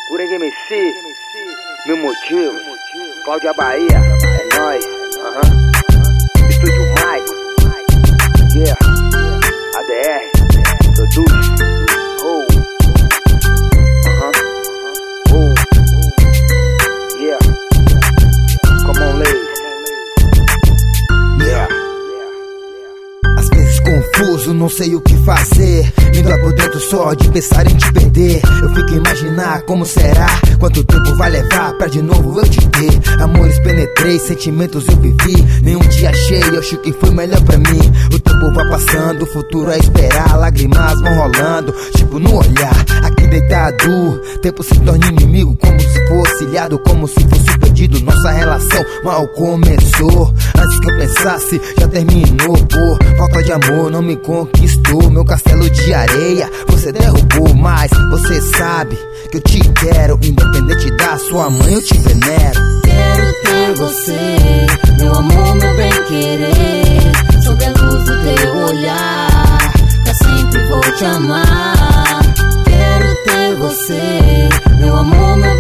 Coringa MC, meu motivo, Cláudia Bahia, é nóis, Estúdio Mike, yeah, ADR, produz, yeah, come on ladies, yeah. Às vezes confuso, não sei o que fazer, me dói por dentro só de pensar em te perder. Eu fico a imaginar como será, quanto tempo vai levar pra de novo eu te ter. Amores penetrei, sentimentos eu vivi, nenhum dia achei, eu acho que foi melhor pra mim. O tempo vai passando, o futuro é esperar, lágrimas vão rolando, tipo no olhar. Aqui deitado, tempo se torna inimigo, como se fosse ilhado, como se fosse perdido. Nossa relação mal começou, antes que eu pensasse já terminou. Por falta de amor não me conquistou, meu castelo de areia você derrubou. Mas você sabe que eu te quero, independente da sua mãe eu te venero. Quero ter você, meu amor, meu bem-querer, sob a luz do teu olhar, pra sempre vou te amar. Quero ter você, meu amor, meu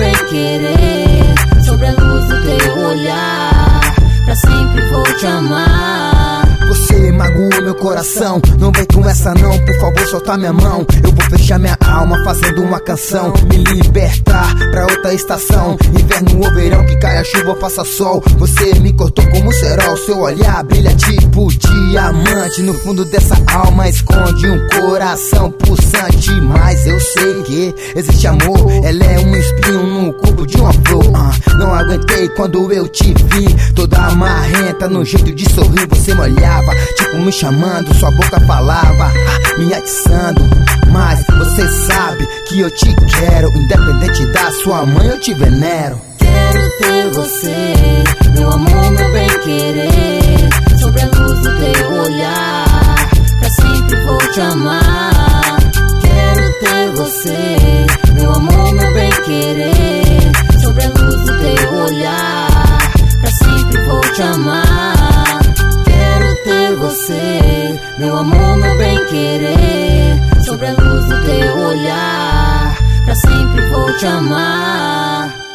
bem-querer, sob a luz do teu olhar, pra sempre vou te amar. Você magoou meu coração, não vem com essa não, por favor solta minha mão. Eu vou fechar minha alma fazendo uma canção, me libertar pra outra estação. Inverno ou verão, que caia chuva ou faça sol, você me cortou como cerol. Seu olhar brilha tipo diamante, no fundo dessa alma esconde um coração pulsante. Mas eu sei que existe amor, ela é um espinho no corpo de uma flor. Não aguentei quando eu te vi, toda amarrenta no jeito de sorrir. Você me olhava, tipo me chamando, sua boca falava, me atiçando. Mas você sabe que eu te quero, independente da sua mãe eu te venero. Quero ter você, meu amor, meu bem-querer, sobre a luz do teu olhar, pra sempre vou te amar. Quero ter você, meu amor, meu bem-querer, sobre a luz do teu olhar, pra sempre vou te amar. Quero ter você, meu amor, meu bem-querer, sobre a luz do teu olhar, pra sempre vou te amar.